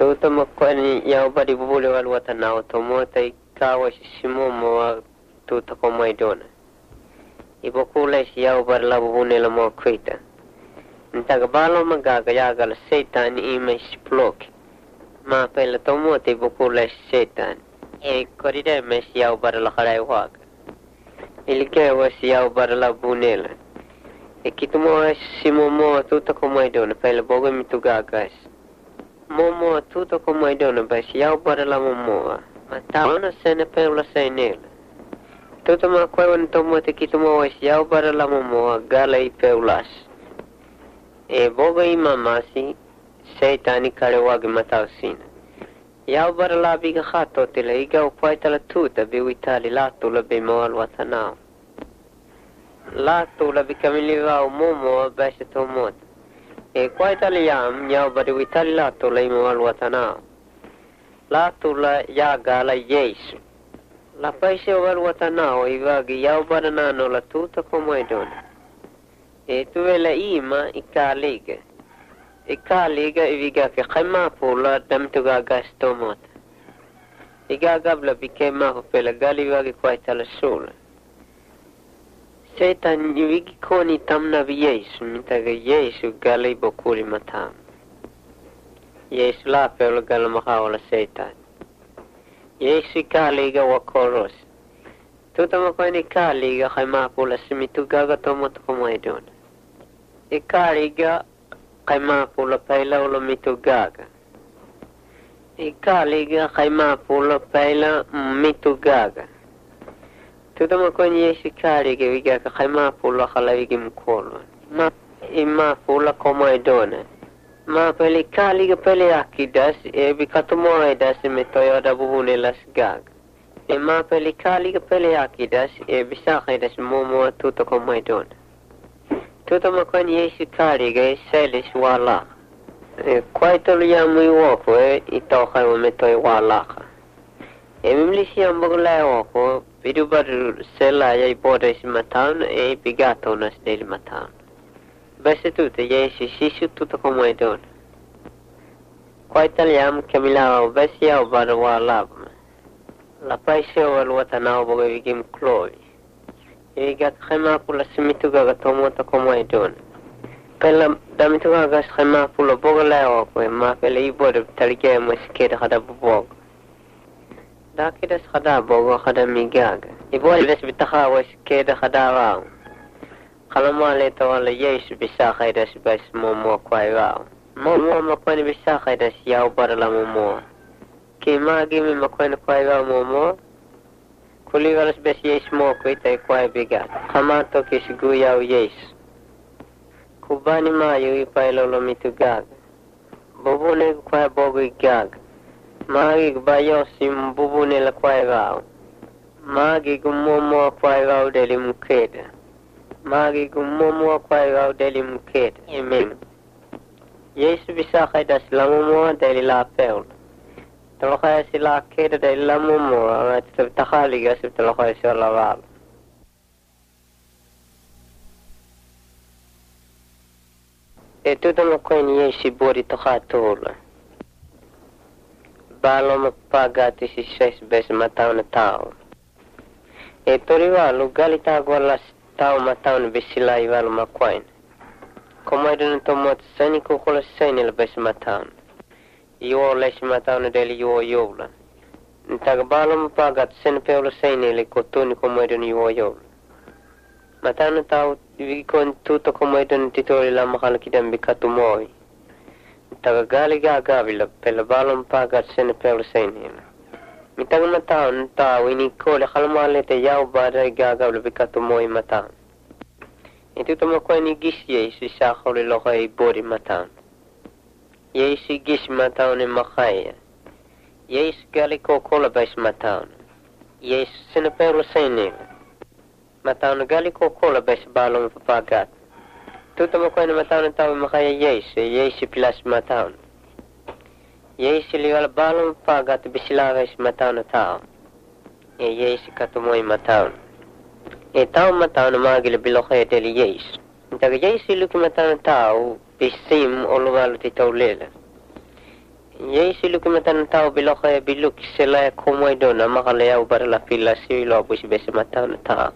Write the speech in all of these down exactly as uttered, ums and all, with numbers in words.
Tuta makwani yao badi bubule wal watana otomota ikawa shimomo wa tuta komai dona. Ibo kula si yao badi la bubune la mo kwita. Ntagabalo magaga yaga la setan ima shploki. Ma pela tomota ibo kula si setan. E koride me si yao badi la kharai waga. Ilike wa si yao badi la bunela. E kitumo shimomo tuta komai dona pela boga mitugagas. Momo tuto como ai dona bas yau para la momo ma tauna sene pela senela tuto ma kwai tomo te kitumo was yau para la momo gala i peulas e boga i mamasi seitani kare wagi matausina yau para la biga khato te le iga kwai tala tuta bi witali la tula be moal watanao la tula bi kamiliva momo bas tomot e kwai tali yam yau bari witali la tula imo al watana la tula ya gala yesu la paise wal watana o ivagi yau barana no la tuta como edon e tuela ima ikaliga ikaliga iviga ke khama pula dam tuga gastomot iga gabla bikema pela gali wagi kwai tala sula Setan wiki koni tamna bi Yesu mitaga Yesu galay bokuli matam. Yesu la pelo gala makawala setan. Yesu kaliga wakoros. Tuta makwani kaliga kay mapula simitu gaga tomoto kumaidon. Ikaliga kay mapula paila ulo mitu gaga. Ikaliga kay mapula paila mitu gaga. Tuta makwani Yesu kari ke wiga ka khaima pula khala wigi mkolo ma ima pula koma edona ma pele kali ke pele akidas e bikatumo edas me toyoda bubune las gag e ma pele kali ke pele akidas e bisa edas momo tuta koma edona tuta makwani Yesu kari ke selis wala e kwaito ya mui woko e ito khaima me toy wala e mimlisi ambogla woko Vidu baru sela ya ipoda isi mataun e pigato nas deli mataun. Bese tuta ya isi shishu tuta como edon. Kwa italiam kamilao bese ya ubara wa labma. La paise wal watanao boga vigim kloi. E gat khema pula simitu gaga tomota como edon. Pela damitu gaga khema pula boga lao ko ma pela ipoda talike maskeda khada boga. Da kida khada bogo khada migaga ibol bes bitaha was kida khada wa khalama le to wala yesh bisa khaida bas momo kwai wa momo makwani bisa khaida yau barla momo kima gimi makwani kwai wa momo kuli wala bes yesh mo kwai tai kwai biga khama to kisgu yau yesh kubani ma yu pailo lo mitugaga bobole kwai bogo igaga Magi bayo sim bubune la kwai gao. Magi gumomo kwai gao deli mukeda. Magi gumomo kwai gao deli mukeda. Amen. Yesu bisa khaida silamomo deli la peul. Tolo khaya sila keda deli la momo. Amat takhali gasib tolo khaya sila wal. Etu tamo kweni Yesu bori tokhatola. Balo mapagati si ses bes matao na tao. E toriwalo galita agwala tao matao na besila iwalo makwain. Komoido na tomot sani kukula sani la bes matao. Iwo les matao na deli iwo yola. Ntaga balo mapagati sani peola sani le kotuni komoido na iwo yola. Matao na tao wikon tuto komoido na titori la makala kidambi katumoi. Tagagali gagabila pela balon pagat sene pela senila. Mitang mataon tao ini kole khalmale te yau bada gagabila bikatu moi mataon. Itu tamo ko ni gis Yesu sa khole lo kay bori mataon. Yesu gis mataon e makhaya. Yesu gali ko kola bais mataon. Yesu sene pela senila. Mataon gali ko kola bais balon pagat. Tuta mo ko na mataon tao makaya Yesu, Yesu plus mataon. Yesu liwala balon pagat bisilaga is mataon tao. E Yesu katumoy mataon. E tao mataon magila bilokay deli Yesu. Taga Yesu luki mataon tao bisim o luwalo ti taulela. Yesu lu kumatan tao bilo kaya biluk sila kumoy do na makalayaw barala pila si lo abus besi matao na tao.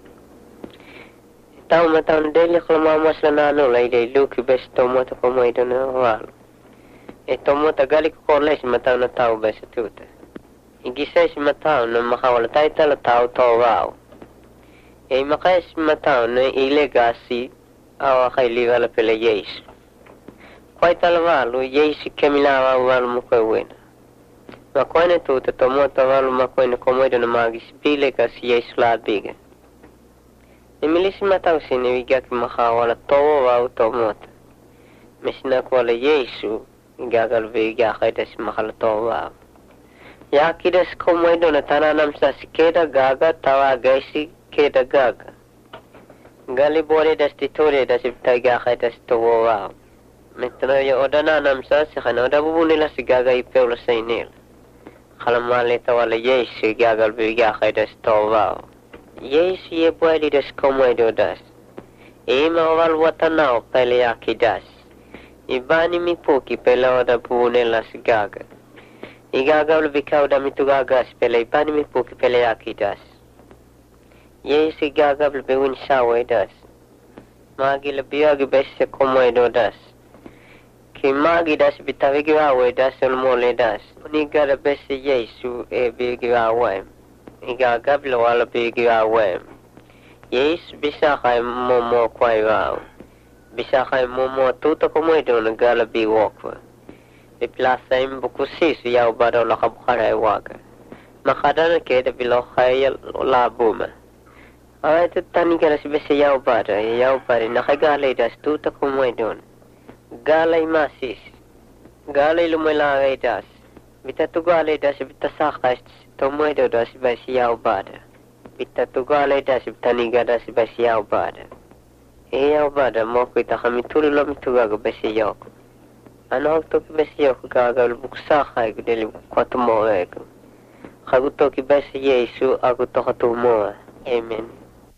Tao matao na deli kalamamas na nano lay day luki besi tomo ta kumoy do na walo. E tomo ta gali ko korles matao na tao besi tuta. Igisa si matao na makawala tayo tala tao to wow. E makaya si matao na ilegasi awa kay ligala pila Yesu. Kwai talavalu Yesu kemilawa walu mukawena. Makwene tuta tomota walu makwene komoido na magis bile kasi Yesu la biga. Nimilisi matau sini wigaki makawala towo wau tomota. Mesina kwala Yesu igagal viga kaidas makala towo wau. Yakidas komoido na tananam sa sikeda gaga tawa gaisi keda gaga. Gali bore das titore das ibtaiga kaidas towo wau. Metro ya odana namsa si khana oda bubu nila si gaga ipeu la sainil. Khalamale tawala Yesu gagal biga khaidas tawao. Yesu ye buali das komoido das. Ima wal watanao pele yakidas. Ibani mipuki pele oda bubu nila si gaga. Igaga ul bikau da mitugagas pele ibani mipuki pele yakidas. Yesu gaga ul bewin shawe das. Magi lebiagi besi komoido das. Kimagi das bitawigi wawe das ulmole das. Uniga besi Yesu e bigi wawe. Iga gablo wala bigi wawe. Yesu bisa kay momo kwai wawe. Bisa kay momo tuta komoido na gala bi wakwa. Di plasa imbuku sisu yaw bado lakabukara waga. Makadana keda bilo kay labuma. Ay tutani kala si besi yaw bado. Yaw bado nakagala das tuta komoido na. Galay masis. Galay lumalagay das. Bita tugalay das bita sakas tomoido das basiyaw bada. Bita tugalay das bita niga das basiyaw bada. Iyaw bada mo kita kami tulo mitugaga basiyaw ko. Ano to ki basiyaw ko gagal buksakay ko dili kwato mo eko. Kaguto ki basi Yesu ako to katumo. Amen.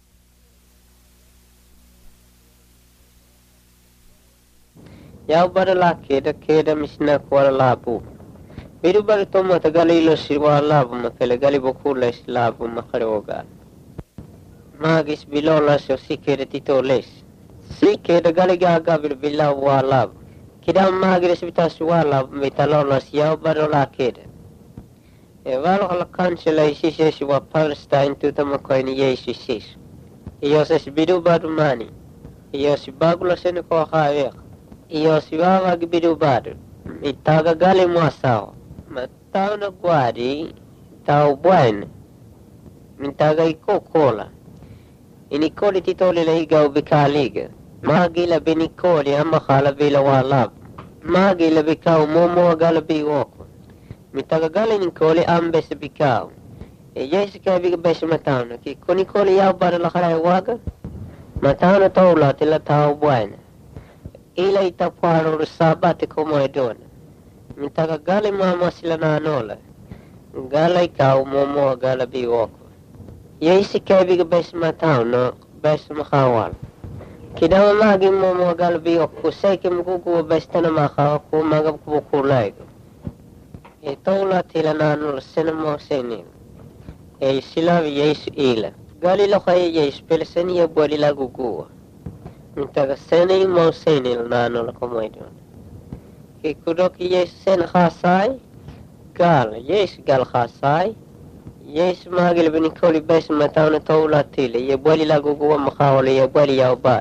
Yaw bara la keda keda misna kwala labu. Biru bara tomo ta gali ilo siwa labu makele gali bokula is labu makaroga. Magis bilola so si keda tito les. Si keda gali gaga bir bila wa labu. Kida magis bita siwa labu mitalola si yaw bara la keda. E walo kala kansela isise siwa Palestine tuta makoini Yesu sis. Iyo ses biru bara mani. Iyo si bagula sene ko kawek. Iyo siwawa gibidu badu. Itaga gali mwasao. Matao na guari. Tao buwan. Mintaga iko kola. Inikoli titoli la higa ubikaliga. Magila binikoli amakala bila walab. Magila bikao momo agala biwoko. Mitaga gali nikoli ambes bikao. E yesi kaya biga besi matao na. Ki kunikoli yao bada lakaray waga. Matao na tola tila tao buwan. Ila itaparo sabate como edona. Mitaga gali mama sila na anola. Gala ikaw momo gala biwoko. Yeisi kebiga bes matao no bes makawal. Kidawa magi momo gala biwoko. Seke mkukuwa bes tana makawa ku magab kubukulaigo. E tola tila na anola sena mo senil. E silavi Yesu ila. Gali lokaya Yesu pela seni ya buwali la guguwa. Mintaga sene mo sene nano la komoido. Ki kudoki Yesu sen khasai gal Yesu gal khasai Yesu magil binikoli bes matawna tawla tile ye bwali la guguwa makawale ye bwali ya ubad.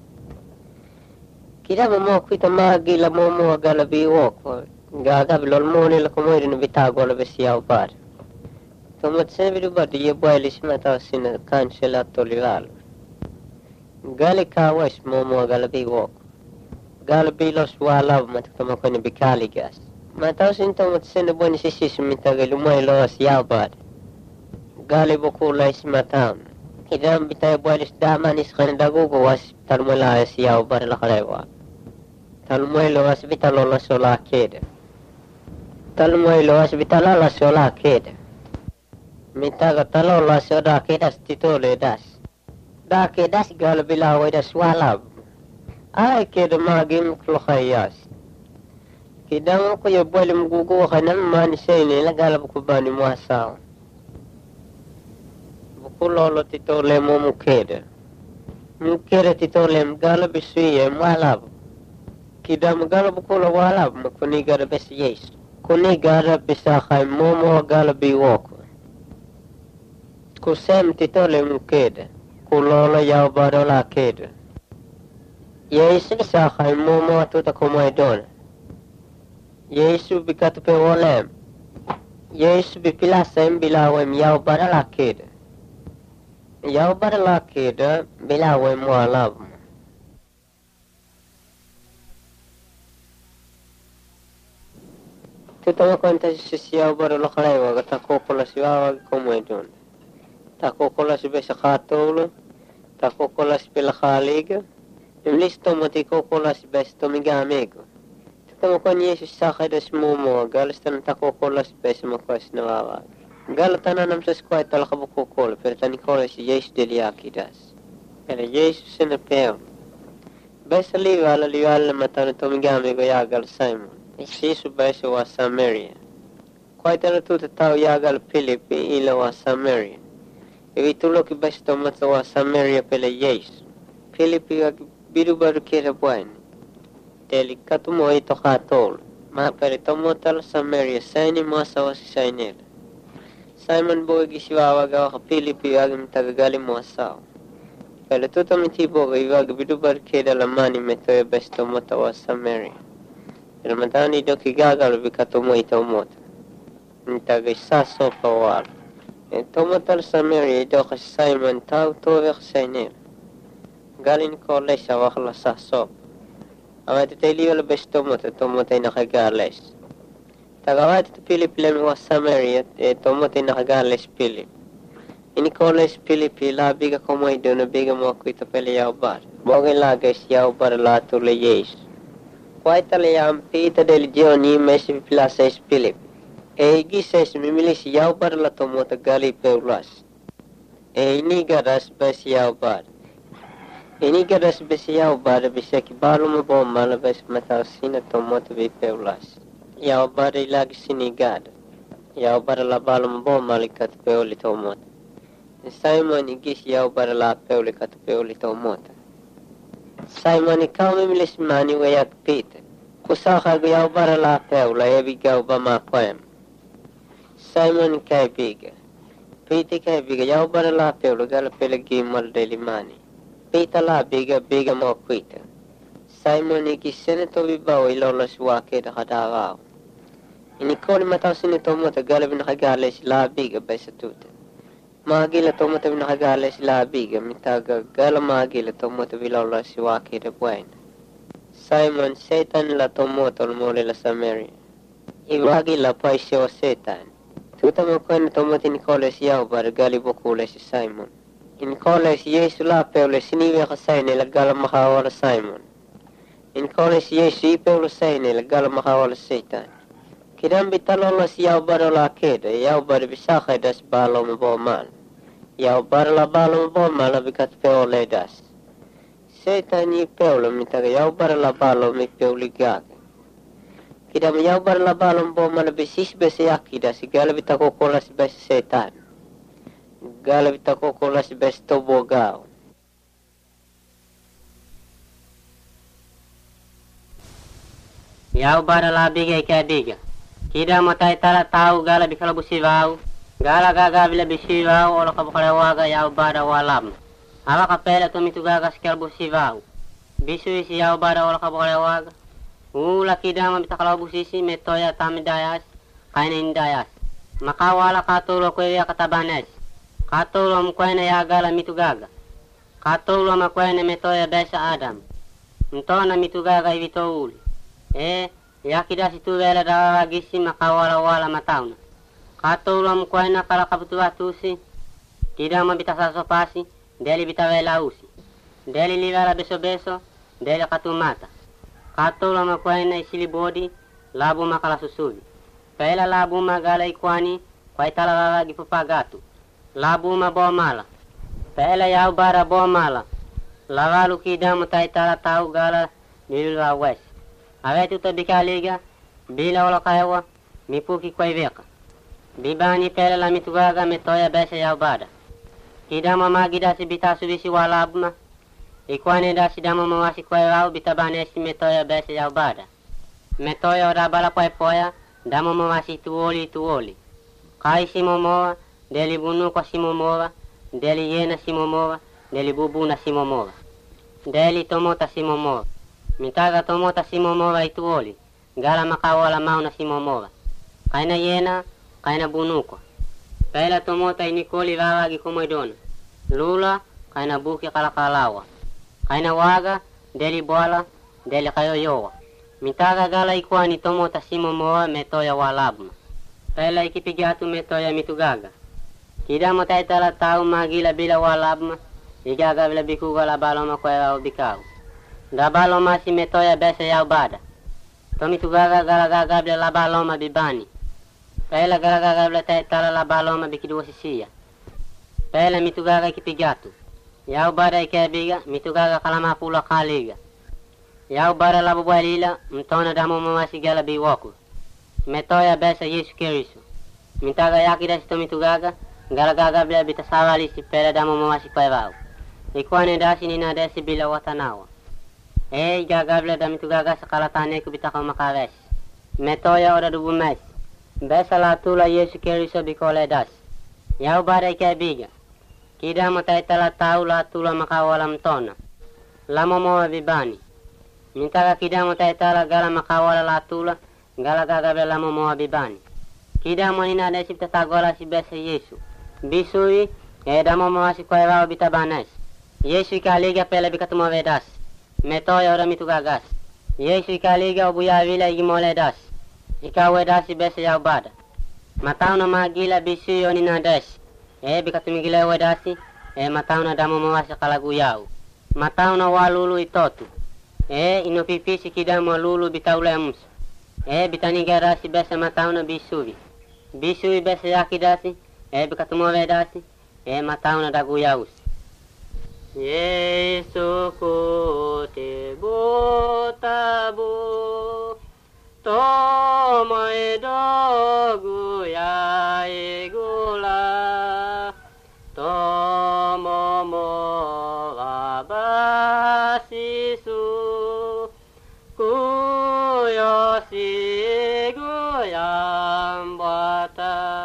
Kida mo kwita magila mo mo gala bi woko gaga bilol mo ni la komoido ni bitago la bes ya ubad. Tomat sene bi ubad ye bwali simataw sina kansela tolivalo. Gali kawas momo galabi wok. Galabi los walab matakama ko ni bikali gas. Mataw sinto mat sene boni sisis mitagal umay los yabad. Gali bokula is matam. Kidam bitay bualis daman is kan dagugo was talmula is yabar la kalewa. Talmoy lo was bitalola sola kede. Talmoy lo was bitalala sola kede. Mitaga talola soda kedas titole das. Dake das gal bilawe das walab. Ay keda magim klokhayas. Kidama ko yung buwali mguguwa ka naman mani sa inyo, lagalab ko ba ni mo asawa? Bukulolo tito le mo mukeda. Mukeda tito le mgalab isuya mwalab. Kidama galab bukulo walab, makunigara besi yesu. Kunigara bisa kay momo galab iwoko. Kusem tito le mukeda. Kulolo yaw badola keda. Yesu bisa kay momo atuta kumay dona. Yesu bikatu pe wolem. Yesu bipilasem bilawem yaw badala keda. Yaw badala keda bilawem walab. Tutama konta si yaw badala kalewa gata kokola si wawa kumay dona. Ta kokola si besa katolo. Ta kokola si pela khaliga. Imlis tomati kokola si besa tomiga amigo. Tama ko niya sa sakay das mumo, galas tanan tako kolas besa makwas na wawa. Galas tanan nam sa skway talaka buko kola, pero tani kola si Jesus deliaki das. Pero Jesus na peo. Besa liwa ala liwa ala matano tomigami ko yagal Simon. Sisu besa wa Samaria. Kway tanan tuta tao yagal Philippi ila wa Samaria. Iwi tulo ki besa tomata wa Samaria pela Jesus. Philippi biru baru kira buwan. Deli katumo ito katol. Mapere tomotal Samaria saini masawa si sainel. Simon boy gisiwawa gawa ka Pilipi agam tagagali mo asaw. Pero tuto mitibo ga iwag bidubar keda lamani metoya bes tomota wa Samaria. Pero matani do kigagal bikatumo ito mota. Ntaga isaso pawal. E tomotal Samaria do ka Simon tau towe ka sainel. Galin ko lesa wakla sa sop. Awat ito iliwala bes tomota, tomota ay nakagales. Tagawat ito Pilip lang wa Samaria, eh, tomota ay nakagales Pilip. Inikoles Pilip, labiga kumay doon, nabiga mo ako ito pala yawbar. Bogay lagas yawbar lato le yes. Kway talayang pita del Dioni, mes pilasa es Pilip. Eh, gises mimilis yawbar la tomota gali peulas. Eh, inigaras bes yawbar. Ini gadas besiau bar bisa kibalu mo bom malabas matal sina tomoto be peulas. Yau bar lagi sini gad. Yau bar la balu mo bom malikat peuli tomot. Simon igis yau bar la peuli kat peuli tomot. Simon ikaw mimilis mani wayak pit. Kusaka yau bar la peula ebi gau ba ma poem. Simon kay biga. Piti kay biga yau bar la peula gala pelagi mal deli mani. Pita la biga biga mo kuita. Simon ikisene to bibaw ilolos wake da kadawao. Inikoli mataw sinito mo tagalab nakagales la biga besa tuta. Magila to mo tabi nakagales la biga mitaga gala magila to mo tabi ilolos wake da buwan. Simon Satan la to mo tol mole la Samaria. Iwagi la paisyo Satan. Tuta mo kwen to mo tinikoles yaw bar gali bukule si Simon. In college, Yesu la peule siniwe ka saine lagala makawala Simon. In college, Yesu ipeule saine lagala makawala Satan. Kidambi talola si yaw baro la keda, yaw baro bisaka das balo mo mal. Yaw baro la balo mo mal bikat peole das. Satan ipeule mitaga yaw baro la balo mi peule gaga. Kidam yaw baro la balo mo mal bisis bese yakida sigala bitako kola si bese Satan. Gala bitako kolas besto bogao. Yaw bara la biga ika diga. Kida matai tala tau gala bikala busivau. Gala gaga bila bisivau ola kabukala waga yaw bara walam. Awa kapela tumitu gaga sikal busivau. Bisu isi yaw bara ola kabukala waga. Ula kida mabitakala busisi metoya tamidayas kaina indayas. Makawala katulo kweya katabanes. Katulo mkwene ya gala mitugaga. Katulo makwene metoya besa Adam. Mtona mitugaga hivito uli. Eh, yakida situ vela dawa gisi makawala wala matauna. Katulo mkwene kala kabutua tusi. Kida mabitasa sopasi, deli bitawela usi. Deli livala beso beso, deli katumata. Katulo makwene isili bodi, labu makala susuli. Pela labu magala ikwani, kwa itala wawa gipupagatu. Labu ma bo mala. Pela yaw bara bo mala. Lavalu kida mutai tala tau gala nilula wes. Awe tu tabika liga. bila wala kaewa mipuki kwa iveka. Bibani pele la mitugaga metoya bese ya ubada. Kidama magidasi bitasu bisi walabma. Ikwane dasi dama mawasi kwa yao bitabanesi metoya bese ya ubada. Metoya orabala kwa epoya dama mawasi tuoli tuoli. Kai simomoa, deli bunu kwa simomoa, deli yena simomoa, deli bubuna simomoa. Deli tomota simomoa. Mitaga tomota simomoa ituoli. Gala makawala mauna simomoa. Kaina yena, kaina bunuko. Pela tomota inikoli vawagi kumoidona. Lula, kaina buki kalakalawa. Kaina waga, deli boala, deli kayoyowa. Mitaga gala ikwani tomota simomoa metoya walabma. Pela ikipigatu metoya mitugaga. Kidamo taitala tau magila bila walabma. Igaga bila bikuga la baloma kwa yao bikau. Da baloma si metoya bese ya ubada. Tomitugaga galagaga bila la baloma bibani. Pela galagaga bila taitala la baloma bikiduwa sisia. Pela mitugaga ikipigatu. Ya ubada ikebiga mitugaga kalama pula kaliga. Ya ubada la bubwalila mtona damo mamasi gala biwoku. Metoya bese Yesu Kristo. Mitaga yakida si tomitugaga galagaga bila bitasawali si pela damo mamasi kwa evao. Ikwane dasi nina desi bila watanawa. Eh gaga bila damitugaga sakalatane kubitaka makavesi. Metoya ora dubu mes. Besa la tula Yesu Kristo bikole dasi. Ya ubada ikebiga. Kida mataitala tau la tula makawala mtona. La momoa bibani. Mintaga kida mataitala gala makawala la tula. Gala gaga bila la momoa bibani. Kida manina desi bitatagola si besa Yesu. Bisui eda momoa si kwa evao bitabanes. Yesu ikaliga pele bikatuma vedas. Metoya ora mitugagas. Yesu ikaliga obuya vila igimole das. Ikawe dasi besa ya ubada. Matauna magila bisui onina desi. E bikatumigile wedasi. E matauna damo mawasi kalagu yau. Matauna walulu itotu. E inopipisi kidamo lulu bitaule musa. E bitaniga rasi besa matauna bisuvi. Bisuvi besa yakidasi. E bikatuma vedasi. E matauna dagu yaus. Yesu kote botabu tomo edogu ya egula tomo mo abasisu kuyo sigu yambata.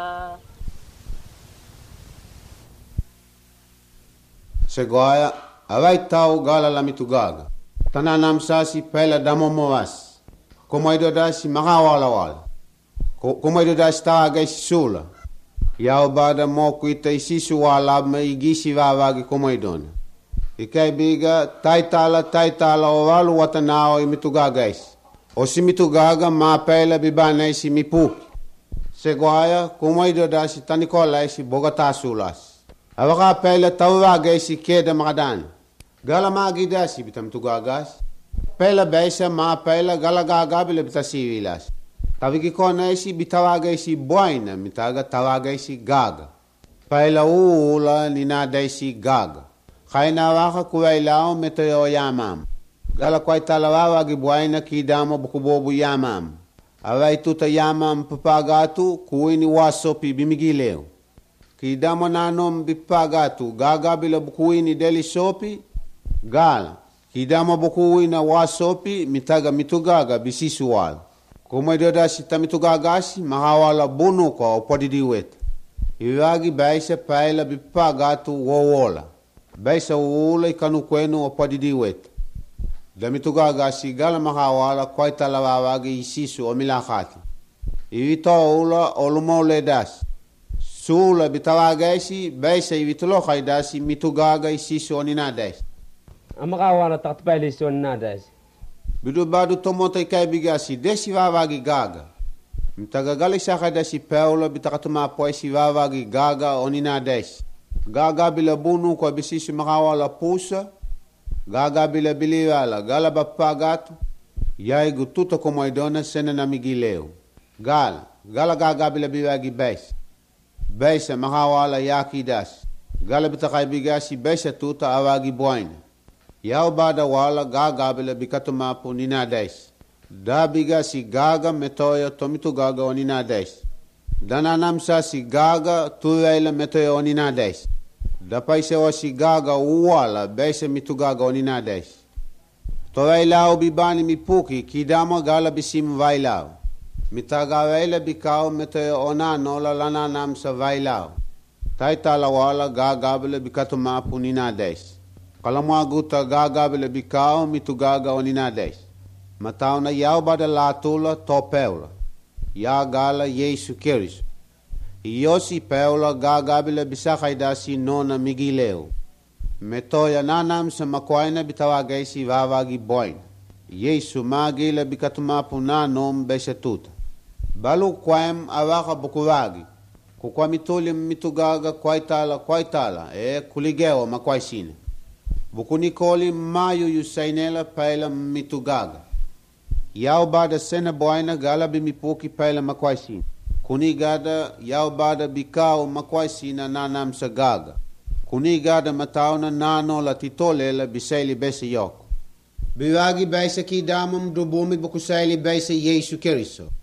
Segoya, awai tau gala la mitugaga. Tananam sasi pela damo moas. Komaido dasi makawala wala. Komaido dasi taga isi sula. Yao bada mo kuita isisu wala me igisi vavagi komaidona. Ikai biga taitala taitala owalu watanao i mitugaga isi. Osi mitugaga ma pela bibana isi mipuki. Segoya, komaido dasi tanikola isi bogata sulas. Awaka pela tawaga isi keda makadan. Gala magidasi bitam tugagas. Pela besa ma pela gala gaga bila bitasiwilas. Tawiki kona isi bitawaga isi boina mitaga tawaga isi gaga. Pela uula ninada isi gaga. Kaina waka kuwailao metoyo yamam. Gala kwa italawawa gibuaina kidamo bukubobu yamam. Awai tuta yamam papagatu kuwini wasopi bimigileo. Kidamo nanom bipagatu gaga bila bukuini deli sopi gala. Kidamo bukuini wasopi mitaga mitugaga bisisuwal. Kumaidodashi tamitugagasi mahawala bunu kwa opodidiwet. Iwagi baisa paila bipagatu wowola. Baisa uula ikanu kwenu opodidiwet. Damitugagasi gala mahawala kwa italawawagi isisu omilakati. Iwito ula olumole dasi. Sula bitawagasi baisa iwitulokai dasi mitugaga isisu oninadasi. Amakawana takatpali isi oninadasi. Bidu badu tomota ikai bigasi desi vavagi gaga. Mtagagali saka dasi peula bitakatuma poisi vavagi gaga oninadasi. Gaga bila bunu kwa bisisu makawala pusa. Gaga bila biliwala gala bapagatu. Yaigu tuta komoidona sena namigileo. Gala, gala gaga bila biwagi baisa. Baisa makawala yaki das. Gala bitakai bigasi baisa tuta awagi boina. Yao bada wala gaga bila bikatumapu ninadais. Dabiga si gaga metoyo tomitu gaga oninades. Dananamsa si gaga tuyaila metoyo oninades. Dapaise wa si gaga uwala bese mitu gaga oninades. Toyailao bibani mipuki kidama gala bisim vailao. Mitagawaila bikao metoyo onano la lananamsa vailao. Taitala wala gagabele bikatumapu ninades. Kalamwaguta gagabele bikao mitu gaga oninades. Matauna yau bada latula to peula. Ya gala Yesu Kirisu. Iosi peula gagabele bisakaidasi nona migileu. Metoya nanam sa makwaina bitawagaisi vavagi boin. Yesu magila bikatumapu nanom besetuta. Balu kwaem awaka bukuwagi. Kukwa mituli mitugaga kwaitala kwaitala e kuligeo makwaisine. Bukunikoli mayu yusainela paila mitugaga. Yau bada sena boina gala bimipuki paila makwaisine. Kunigada yau bada bikao makwaisina nanam sa gaga. Kunigada matauna nano la titolela bisaili bese yoko. Biwagi bese ki damam dubumi bukusaili bese Yesu Kiriso.